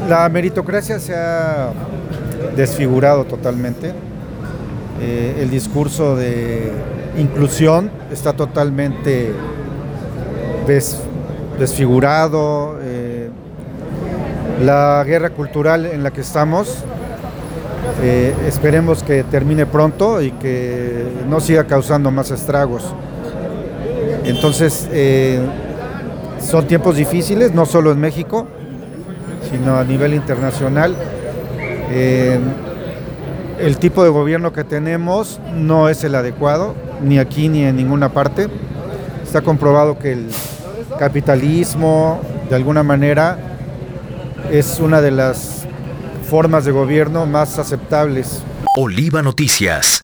La meritocracia se ha desfigurado totalmente. El discurso de inclusión está totalmente desfigurado. La guerra cultural en la que estamos, esperemos que termine pronto y que no siga causando más estragos. Entonces, son tiempos difíciles, no solo en México, sino a nivel internacional. El tipo de gobierno que tenemos no es el adecuado, ni aquí ni en ninguna parte. Está comprobado que el capitalismo, de alguna manera, es una de las formas de gobierno más aceptables. Oliva Noticias.